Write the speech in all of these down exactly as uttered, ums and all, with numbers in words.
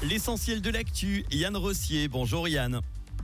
L'essentiel de l'actu, Yann Rossier. Bonjour Yann.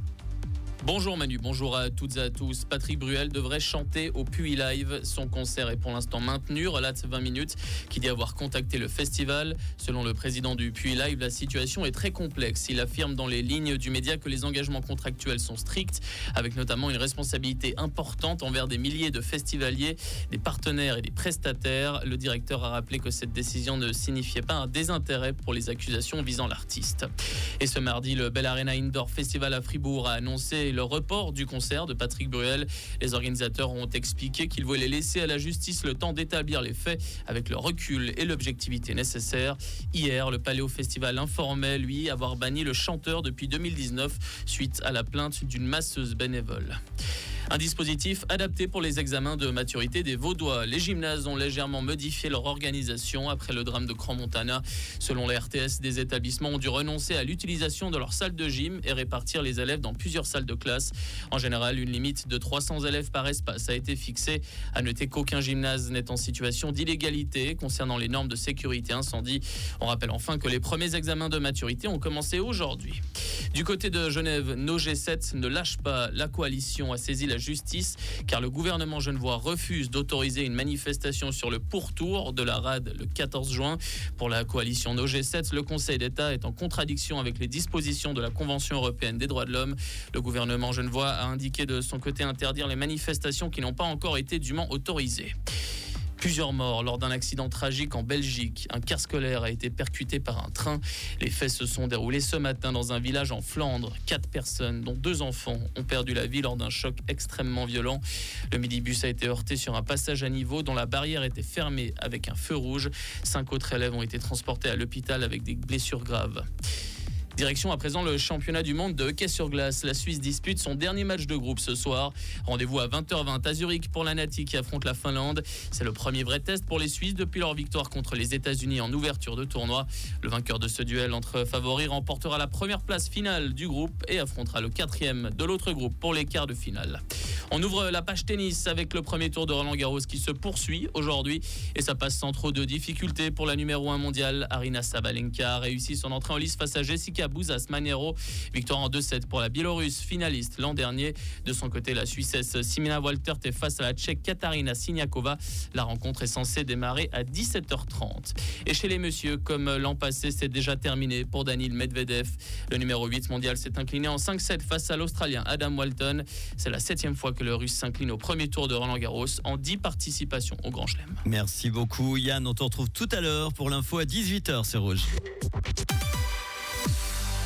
Bonjour Manu, bonjour à toutes et à tous. Patrick Bruel devrait chanter au Puy Live. Son concert est pour l'instant maintenu, relate vingt minutes, qui dit avoir contacté le festival. Selon le président du Puy Live, la situation est très complexe. Il affirme dans les lignes du média que les engagements contractuels sont stricts, avec notamment une responsabilité importante envers des milliers de festivaliers, des partenaires et des prestataires. Le directeur a rappelé que cette décision ne signifiait pas un désintérêt pour les accusations visant l'artiste. Et ce mardi, le Bell Arena Indoor Festival à Fribourg a annoncé le report du concert de Patrick Bruel. Les organisateurs ont expliqué qu'ils voulaient laisser à la justice le temps d'établir les faits avec le recul et l'objectivité nécessaires. Hier, le Paléo Festival informait, lui, avoir banni le chanteur depuis deux mille dix-neuf suite à la plainte d'une masseuse bénévole. Un dispositif adapté pour les examens de maturité des Vaudois. Les gymnases ont légèrement modifié leur organisation après le drame de Crans-Montana. Selon la R T S, des établissements ont dû renoncer à l'utilisation de leur salle de gym et répartir les élèves dans plusieurs salles de classe. En général, une limite de trois cents élèves par espace a été fixée. À noter qu'aucun gymnase n'est en situation d'illégalité concernant les normes de sécurité incendie. On rappelle enfin que les premiers examens de maturité ont commencé aujourd'hui. Du côté de Genève, nos G sept ne lâchent pas. La coalition a saisi la justice car le gouvernement genevois refuse d'autoriser une manifestation sur le pourtour de la rade le quatorze juin. Pour la coalition No G sept, le Conseil d'État est en contradiction avec les dispositions de la Convention européenne des droits de l'homme. Le gouvernement genevois a indiqué de son côté interdire les manifestations qui n'ont pas encore été dûment autorisées. Plusieurs morts lors d'un accident tragique en Belgique. Un car scolaire a été percuté par un train. Les faits se sont déroulés ce matin dans un village en Flandre. Quatre personnes, dont deux enfants, ont perdu la vie lors d'un choc extrêmement violent. Le minibus a été heurté sur un passage à niveau dont la barrière était fermée avec un feu rouge. Cinq autres élèves ont été transportés à l'hôpital avec des blessures graves. Direction à présent le championnat du monde de hockey sur glace. La Suisse dispute son dernier match de groupe ce soir. Rendez-vous à vingt heures vingt à Zurich pour la Nati qui affronte la Finlande. C'est le premier vrai test pour les Suisses depuis leur victoire contre les États-Unis en ouverture de tournoi. Le vainqueur de ce duel entre favoris remportera la première place finale du groupe et affrontera le quatrième de l'autre groupe pour les quarts de finale. On ouvre la page tennis avec le premier tour de Roland-Garros qui se poursuit aujourd'hui et ça passe sans trop de difficultés pour la numéro un mondiale. Aryna Sabalenka a réussi son entrée en lice face à Jessica Bouzas-Manero. Victoire en deux sept pour la Biélorusse, finaliste l'an dernier. De son côté, la Suissesse Simona Waltert est face à la Tchèque Katarina Siniakova. La rencontre est censée démarrer à dix-sept heures trente. Et chez les messieurs, comme l'an passé, c'est déjà terminé pour Daniil Medvedev. Le numéro huit mondial s'est incliné en cinq sept face à l'Australien Adam Walton. C'est la septième fois que le Russe s'incline au premier tour de Roland-Garros en dix participations au Grand Chelem. Merci beaucoup Yann, on te retrouve tout à l'heure pour l'info à dix-huit heures, c'est Rouge.